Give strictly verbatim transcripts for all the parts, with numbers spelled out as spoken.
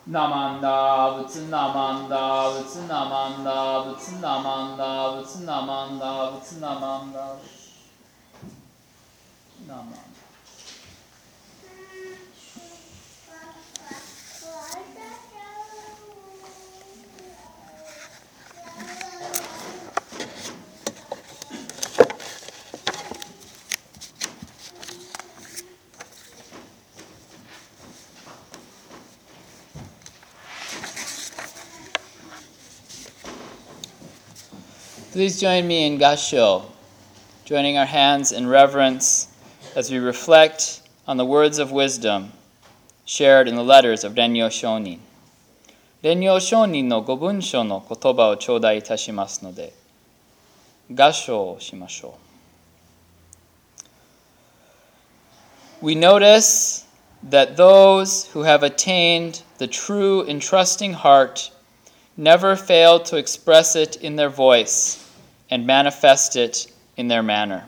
ナマンダブツナマンダブツナマンダブツナマンダブツナマンダブツナマンダブツナマンダ。Please join me in Gassho, joining our hands in reverence as we reflect on the words of wisdom shared in the letters of Rennyo Shonin. Rennyo Shonin noご文章の言葉を頂戴いたしますので、Gasshoをしましょう。We notice that those who have attained the true and trusting heart never fail to express it in their voice and manifest it in their manner.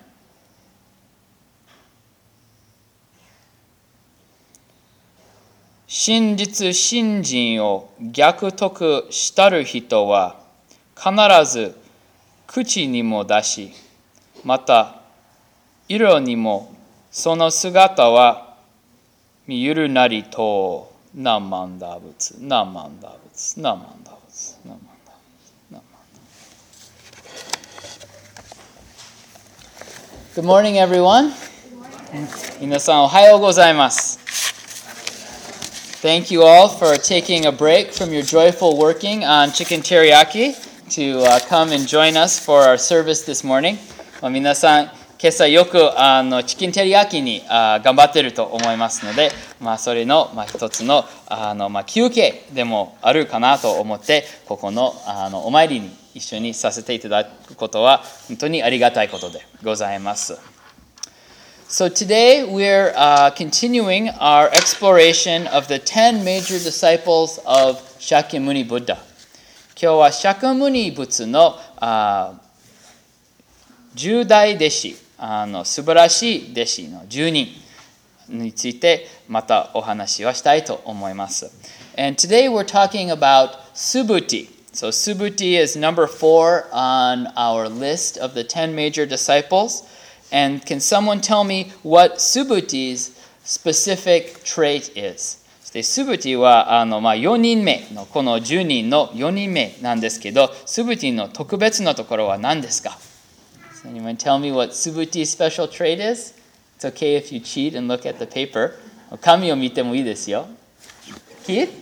真実信心を逆得したる人は必ず口にも出し、また色にもその姿は見ゆるなりと何万打仏何万打仏何万打仏何万打仏何万打仏。Good morning, everyone. 皆さんおはようございます。Thank you all for taking a break from your joyful working on chicken teriyaki to uh, come and join us for our service this morning. 皆さん今朝よくあのチキンテリヤキにあ頑張っていると思いますので、まあ、それの、まあ、一つの、あの、まあ、休憩でもあるかなと思ってここの、あのお参りに一緒にさせていただくことは本当にありがたいことでございます。So today we're uh, continuing our exploration of the ten major disciples of Shakyamuni Buddha. 今日はシャキャムニ仏のあ十大弟子、あの素晴らしい弟子のじゅうにんについてまたお話はしたいと思います。And today we're talking about Subhuti. So Subhuti is number four on our list of the ten major disciples. And can someone tell me what Subhuti's specific trait is? で、Subhuti はあの、まあ、よにんめのこのじゅうにんのよにんめなんですけど、Subhuti の特別なところは何ですか? Does anyone tell me what Subhuti's special trait is? It's okay if you cheat and look at the paper. 紙を見てもいいですよ。Keith?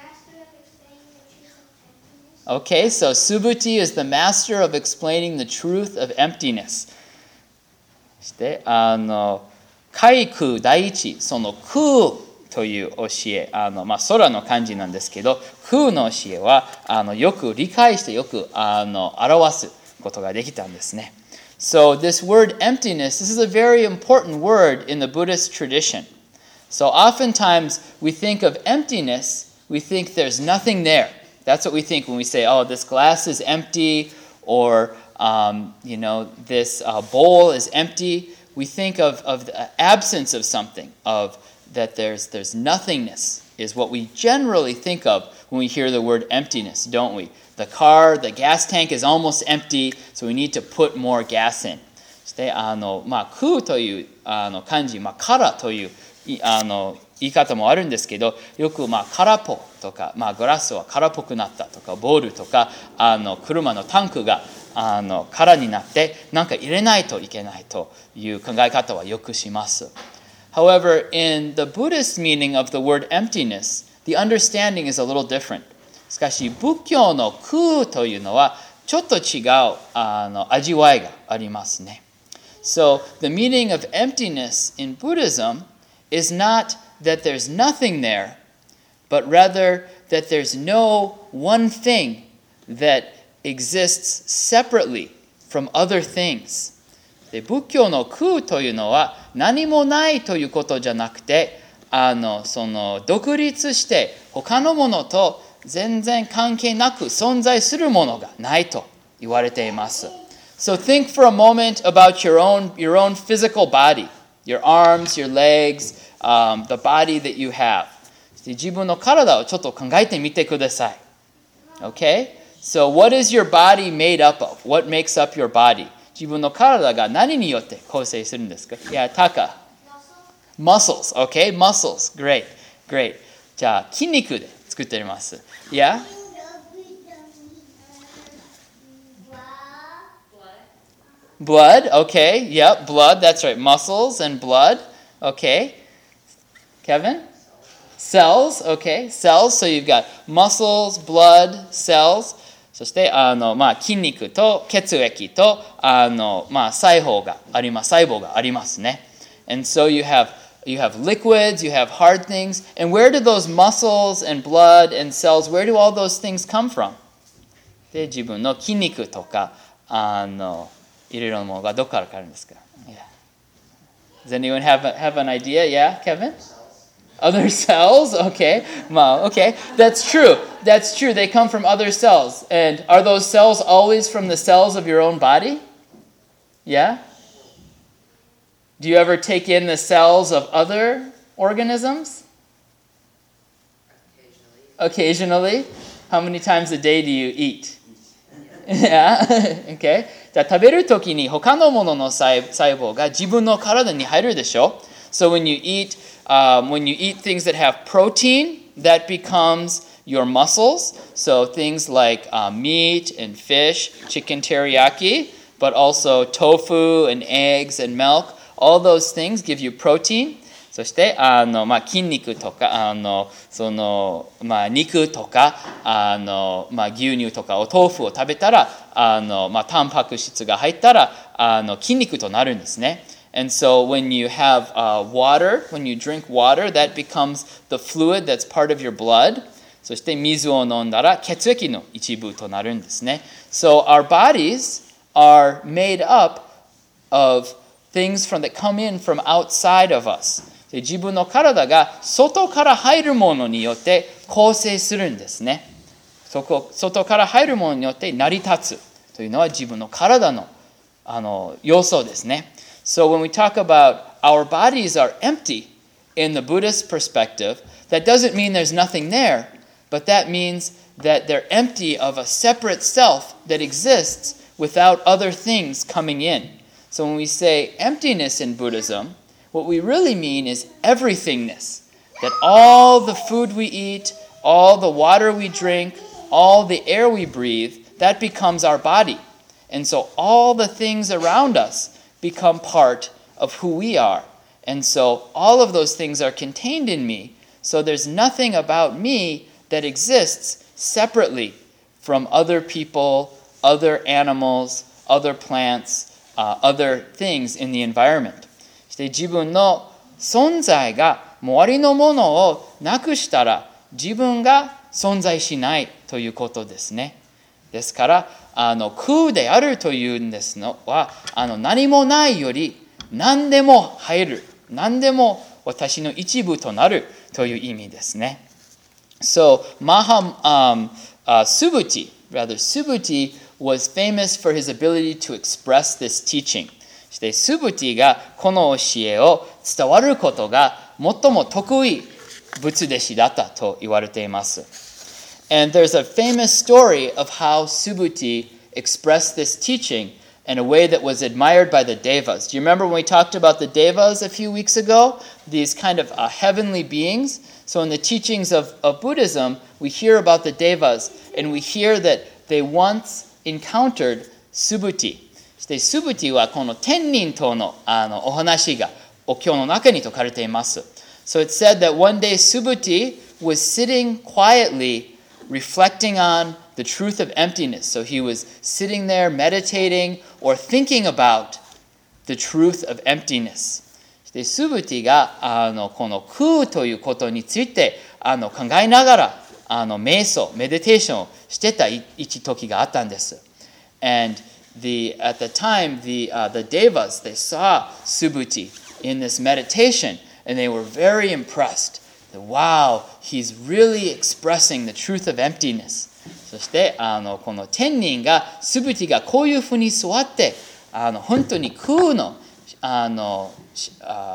Okay, so Subhuti is the master of explaining the truth of emptiness. そしてあの海空第一、その空という教え、あの、まあ、空の漢字なんですけど、空の教えはあのよく理解してよくあの表すことができたんですね。So this word emptiness, this is a very important word in the Buddhist tradition. So oftentimes we think of emptiness, we think there's nothing there. That's what we think when we say, oh, this glass is empty, or um, you know, this uh, bowl is empty. We think of, of the absence of something, of that there's there's nothingness is what we generally think of when we hear the word emptiness, don't we? The car, the gas tank is almost empty, so we need to put more gas in. そしてあの、まあ、空というあの漢字、まあ、空というあの言い方もあるんですけど、よく、まあ、空っぽとか、まあ、グラスは空っぽくなったとか、ボールとか、あの車のタンクがあの空になって何か入れないといけないという考え方はよくします。However, in the Buddhist meaning of the word emptiness, the understanding is a little different. しかし仏教の空というのはちょっと違うあの味わいがありますね。So the meaning of emptiness in Buddhism is not that there's nothing there, but rather that there's no one thing that exists separately from other things. で、仏教の空というのは何もないということじゃなくて、あのその独立して他のものと全然関係なく存在するものがないと言われています。So think for a moment about your own your own physical body, your arms, your legs, um, the body that you have. 自分の体をちょっと考えてみてください。Okay? So what is your body made up of? What makes up your body? 自分の体が何によって構成するんですか？ Yeah, Taka. Muscles. Okay, muscles. Great, great. じゃあ筋肉で作っています。Yeah? Blood. Okay, yep, blood. That's right. Muscles and blood. Okay. Kevin? Cells. Okay, cells. So you've got muscles, blood, cells. そしてあの、まあ、筋肉と血液とあの、まあ、細胞があります。細胞がありますね。And so you have you have liquids, you have hard things. And where do those muscles and blood and cells, where do all those things come from? で、自分の筋肉とかあのいろいろなものがどこから来るんですか？ Yeah. Does anyone have a, have an idea? Yeah, Kevin? Other cells? Okay. Well, okay. That's true. That's true. They come from other cells. And are those cells always from the cells of your own body? Yeah? Do you ever take in the cells of other organisms? Occasionally. Occasionally. How many times a day do you eat? Yeah. Okay. じゃあ食べるときに他のものの細胞が自分の体に入るでしょ? So when you eat Um, when you eat things that have protein, that becomes your muscles. So things like uh, meat and fish, chicken teriyaki, but also tofu and eggs and milk. All those things give you protein. そしてあの、まあ、筋肉とかあのその、まあ、肉とかあの、まあ、牛乳とかお豆腐を食べたらあの、まあ、タンパク質が入ったらあの筋肉となるんですね。And so when you have uh, water, when you drink water, that becomes the fluid that's part of your blood. そして水を飲んだら血液の一部となるんですね。So our bodies are made up of things from that come in from outside of us. で自分の体が外から入るものによって構成するんですね。そこ外から入るものによって成り立つというのは自分の体の、あの要素ですね。So when we talk about our bodies are empty in the Buddhist perspective, that doesn't mean there's nothing there, but that means that they're empty of a separate self that exists without other things coming in. So when we say emptiness in Buddhism, what we really mean is everythingness. That all the food we eat, all the water we drink, all the air we breathe, that becomes our body. And so all the things around us become part of who we are. And so all of those things are contained in me. So there's nothing about me that exists separately from other people, other animals, other plants, uh, other things in the environment. そして自分の存在が周りのものをなくしたら自分が存在しないということですね。ですからあの空であるというんですのはあの何もないより何でも入る何でも私の一部となるという意味ですね。So Maha um, uh, Subhuti, rather Subhuti was famous for his ability to express this teaching. そしてスブティがこの教えを伝わることが最も得意仏弟子だったと言われています。And there's a famous story of how Subhuti expressed this teaching in a way that was admired by the Devas. Do you remember when we talked about the Devas a few weeks ago? These kind of uh, heavenly beings. So in the teachings of, of Buddhism, we hear about the Devas, and we hear that they once encountered Subhuti. そしてスブティはこの天人との、あのお話がお経の中に説かれています。So it said that one day Subhuti was sitting quietly reflecting on the truth of emptiness. So he was sitting there meditating or thinking about the truth of emptiness. で、スブティがあのこの空ということについてあの考えながらあの瞑想、メディテーションをしてた一時があったんです。And the at the time the uh, the devas they saw Subhuti in this meditation and they were very impressed. Wow, he's really expressing the truth of emptiness. そしてあのこの天人がスブティがこういうふうに座ってあの本当に空のあのあ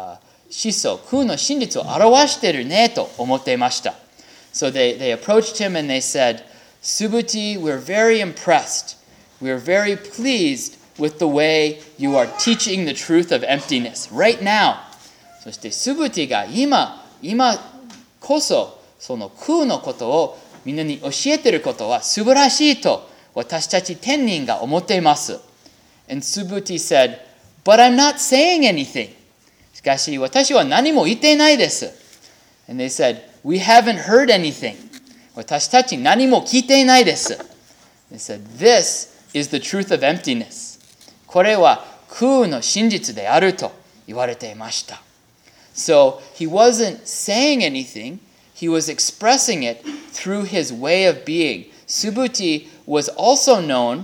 思想、空の真実を表してるねと思っていました。So they, they approached him and they said, Subhuti, we're very impressed. We're very pleased with the way you are teaching the truth of emptiness right now. そしてスブティが今、今こそその空のことをみんなに教えていることは素晴らしいと私たち天人が思っています。And Subhuti said, But I'm not saying anything. しかし私は何も言っていないです。And they said, We haven't heard anything. 私たち何も聞いていないです。They said, This is the truth of emptiness. これは空の真実であると言われていました。So he wasn't saying anything, he was expressing it through his way of being. Subhuti was also known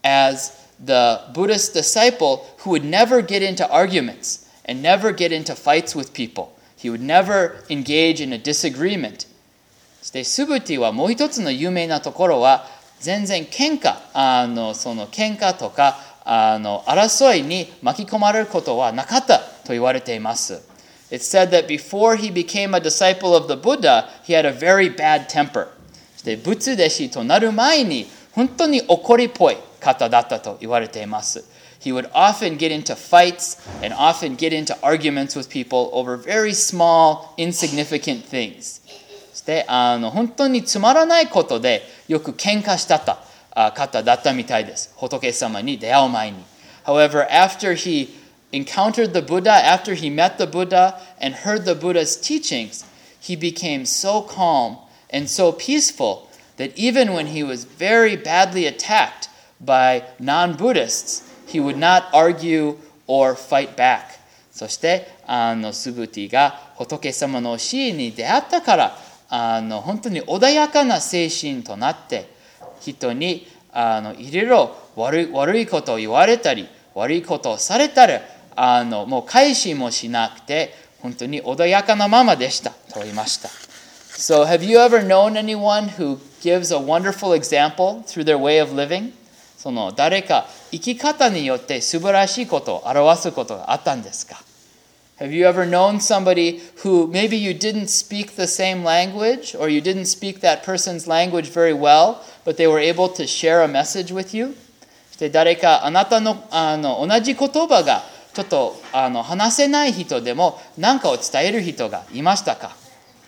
as the Buddhist disciple who would never get into arguments and never get into fights with people. He would never engage in a disagreement. そしてスブティはもう一つの有名なところは全然喧嘩、あのその喧嘩とかあの争いに巻き込まれることはなかったと言われています。It's said that before he became a disciple of the Buddha, he had a very bad temper. そして仏弟子となる前に本当に怒りっぽい方だったと言われています。He would often get into fights and often get into arguments with people over very small, insignificant things. そしてあの本当につまらないことでよく喧嘩した方だったみたいです。仏様に出会う前に。However, after he encountered the Buddha, after he met the Buddha and heard the Buddha's teachings, he became so calm and so peaceful that even when he was very badly attacked by non-Buddhists, he would not argue or fight back. そしてあのスブティが仏様の教えに出会ったからあの本当に穏やかな精神となって人にあのいろいろ悪い、悪いことを言われたり悪いことをされたらあのもう返しもしなくて本当に穏やかなままでしたと言いました。So have you ever known anyone who gives a wonderful example through their way of living? その誰か生き方によって素晴らしいことを表すことがあったんですか？ Have you ever known somebody who maybe you didn't speak the same language or you didn't speak that person's language very well, but they were able to share a message with you? そして誰かあなたの、あの同じ言葉がちょっとあの話せない人でも何かを伝える人がいましたか？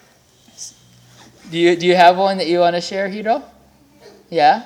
Do you, do you have one that you want to share, Hiro? Yeah?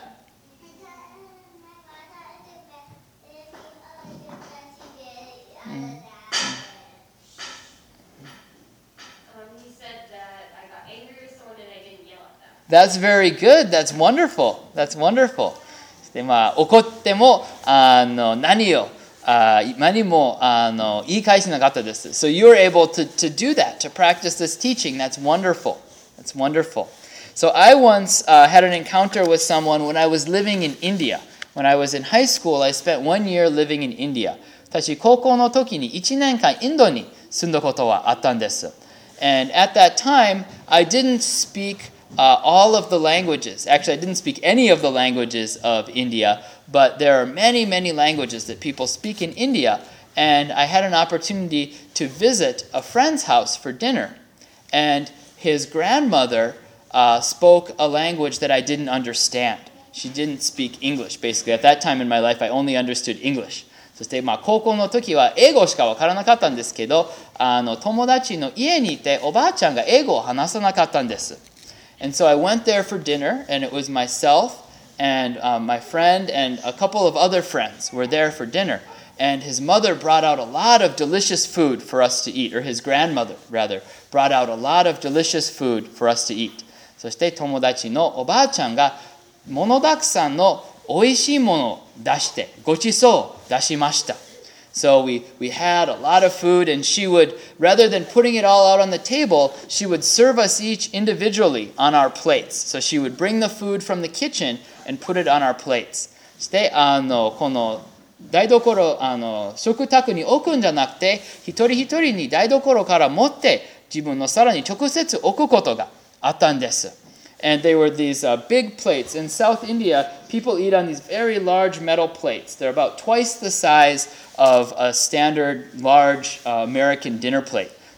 That's very good. That's wonderful. That's wonderful. でまあ怒ってもあの何をあ何もあの言い返しなかったです。So you're able to to do that, to practice this teaching. That's wonderful. That's wonderful. So I once uh, had an encounter with someone when I was living in India. When I was in high school, I spent one year living in India. 私高校の時にいちねんかんインドに住んだことはあったんです。And at that time, I didn't speak Uh, all of the languages. Actually, I didn't speak any of the languages of India, but there are many, many languages that people speak in India. And I had an opportunity to visit a friend's house for dinner. And his grandmother uh, spoke a language that I didn't understand. She didn't speak English, basically. At that time in my life, I only understood English. そしてまあ高校の時は英語しかわからなかったんですけど、あの友達の家にいておばあちゃんが英語を話さなかったんです。And so I went there for dinner, and it was myself and um, my friend and a couple of other friends were there for dinner. And his mother brought out a lot of delicious food for us to eat, or his grandmother, rather, brought out a lot of delicious food for us to eat. そして友達のおばあちゃんが物たくさんの美味しいものを出して、ごちそうを出しました。So we, we had a lot of food, and she would, rather than putting it all out on the table, she would serve us each individually on our plates. So she would bring the food from the kitchen and put it on our plates. そしてあのこの台所あの食卓に置くんじゃなくて、一人一人に台所から持って自分の皿に直接置くことがあったんです。And they were these uh, big plates. In South India, people eat on these very large metal plates. They're about twice the size of a standard large uh, American dinner plate.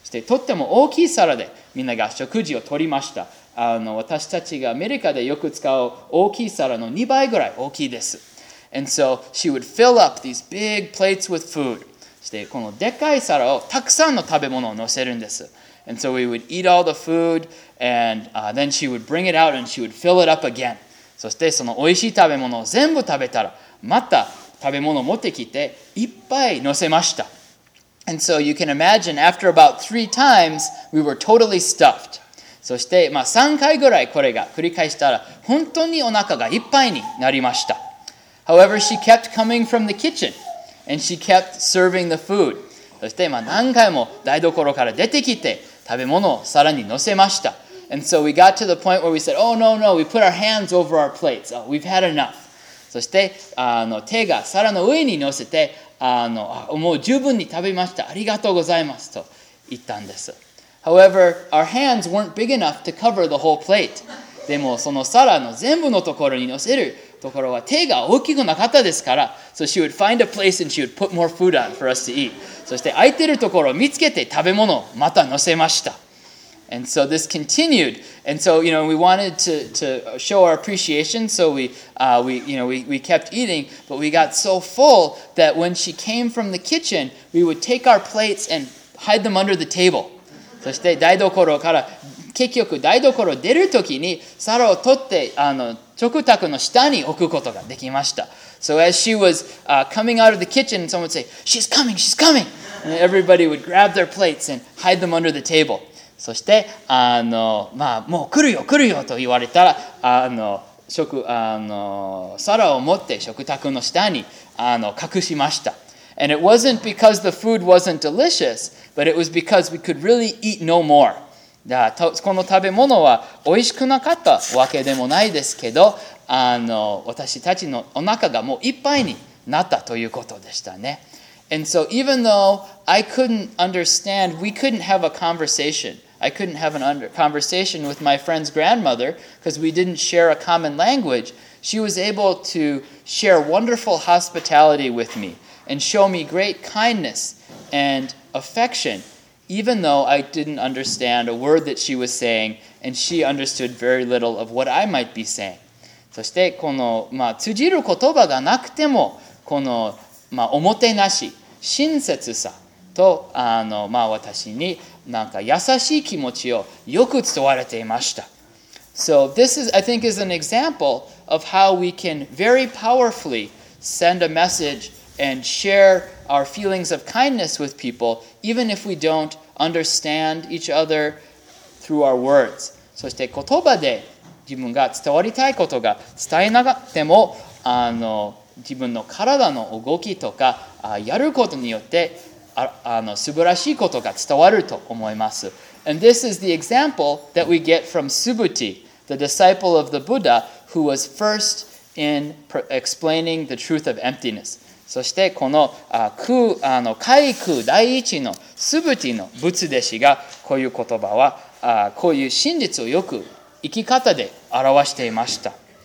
してとっても大きい皿でみんなが食事をとりました。あの私たちがアメリカでよく使う大きい皿のにばいぐらい大きいです。And so she would fill up these big plates with food. そしてこのでっかい皿をたくさんの食べ物を乗せるんです。And so we would eat all the food and、uh, then she would bring it out and she would fill it up again. そしてその美味しい食べ物を全部食べたらまた食べ物を持ってきていっぱい乗せました。And so you can imagine after about three times we were totally stuffed. そして、まあ、さんかいぐらいこれが繰り返したら本当にお腹がいっぱいになりました。However, she kept coming from the kitchen and she kept serving the food. そして、まあ、何回も台所から出てきて食べ物を皿に乗せました。And so we got to the point where we said, oh no, no, we put our hands over our plates. Oh, we've had enough. そしてあの手が皿の上に乗せてあのもう十分に食べました。ありがとうございますと言ったんです。However, our hands weren't big enough to cover the whole plate. でもその皿の全部のところに乗せるところは手が大きくなかったですから、So she would find a place and she would put more food on for us to eat. そして空いてるところを見つけて食べ物をまた乗せました。And so this continued. And so, you know, we wanted to, to show our appreciation. So we, uh, we, you know, we, we kept eating, but we got so full that when she came from the kitchen, we would take our plates and hide them under the table. そして台所から結局台所出るときに皿を取ってあの食卓の下に置くことができました。So as she was、uh, coming out of the kitchen, someone would say, "She's coming, she's coming." And everybody would grab their plates and hide them under the table. そしてあの、まあ、もう来るよ来るよと言われたらあの食あの皿を持って食卓の下にあの隠しました。And it wasn't because the food wasn't delicious, but it was because we could really eat no more. だからこの食べ物は美味しくなかったわけでもないですけど、あの私たちのお腹がもういっぱいになったということでしたね。And so even though I couldn't understand, we couldn't have a conversation. I couldn't have a under- conversation with my friend's grandmother because we didn't share a common language. She was able to share wonderful hospitality with me and show me great kindness and affection, even though I didn't understand a word that she was saying, and she understood very little of what I might be saying. そしてこの、まあ、通じる言葉がなくてもこの、まあ、おもてなし、親切さとあの、まあ、私になんか優しい気持ちをよく伝われていました。So this is, I think, is an example of how we can very powerfully send a message and share our feelings of kindness with people, even if we don't understand each other through our words. そして言葉で自分が伝わりたいことが伝えなくても、あの自分の体の動きとかやることによってああの素晴らしいことが伝わると思います。And this is the example that we get from Subhuti, the disciple of the Buddha, who was first in explaining the truth of emptiness. そしてこの空あの海空第一のスブティの仏弟子がこういう言葉はあこういう真実をよく生き方で表していました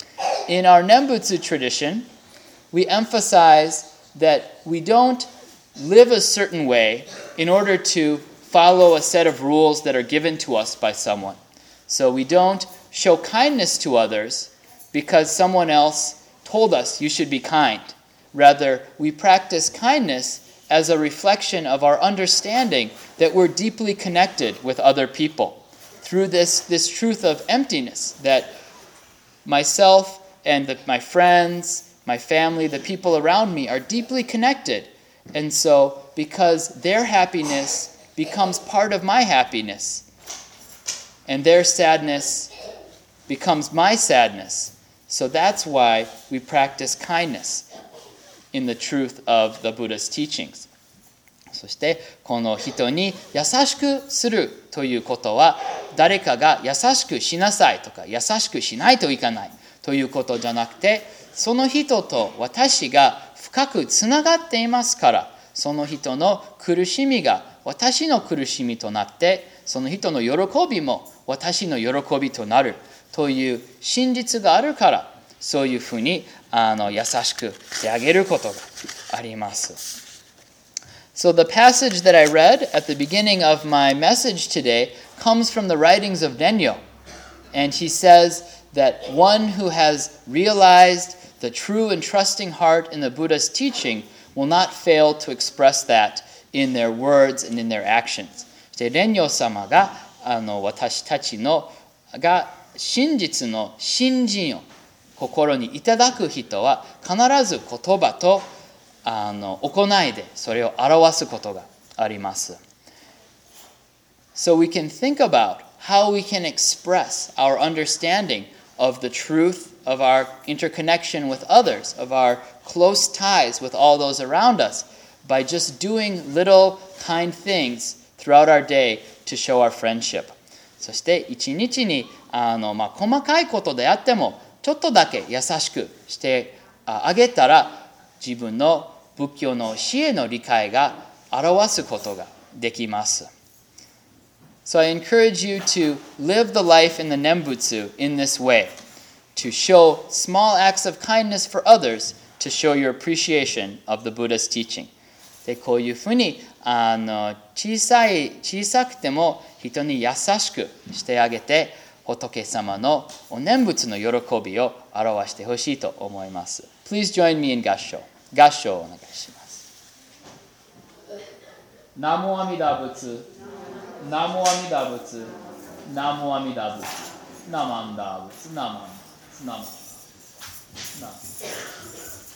。In our Nembutsu tradition, we emphasize that we don't live a certain way in order to follow a set of rules that are given to us by someone. So we don't show kindness to others because someone else told us you should be kind. Rather, we practice kindness as a reflection of our understanding that we're deeply connected with other people through this, this truth of emptiness, that myself and the, my friends, my family, the people around me are deeply connected. And so, because their happiness becomes part of my happiness, and their sadness becomes my sadness, so that's why we practice kindness in the truth of the Buddha's teachings. そしてこの人に優しくするということは誰かが優しくしなさいとか優しくしないといけないということじゃなくて、その人と私が深くつながっていますから、その人の苦しみが私の苦しみとなって、その人の喜びも私の喜びとなるという真実があるから、そういうふうにあの優しくしてあげることがあります。 So the passage that I read at the beginning of my message today comes from the writings of Renyo. And he says that one who has realized the true and trusting heart in the Buddha's teaching will not fail to express that in their words and in their actions. そして蓮如様があの私たちのが真実の信心を心にいただく人は必ず言葉とあの行いでそれを表すことがあります。So we can think about how we can express our understanding of the truth of our interconnection with others, of our close ties with all those around us, by just doing little kind things throughout our day to show our friendship. そして一日にあの、まあ、細かいことであってもちょっとだけ優しくしてあげたら自分の仏教の教えの理解が表すことができます。So I encourage you to live the life in the Nembutsu in this way, to show small acts of kindness for others, to show your appreciation of the Buddha's teaching. でこういうふうにあの小さい小さくても人に優しくしてあげて仏様のお念仏の喜びを表してほしいと思います。Please join me in 合唱。合唱をお願いします。ナモアミダ仏、ナモアミダ仏、ナモアミダ仏、ナマンダ仏、ナマンダ仏、ナマンダ仏、ナマンダ仏。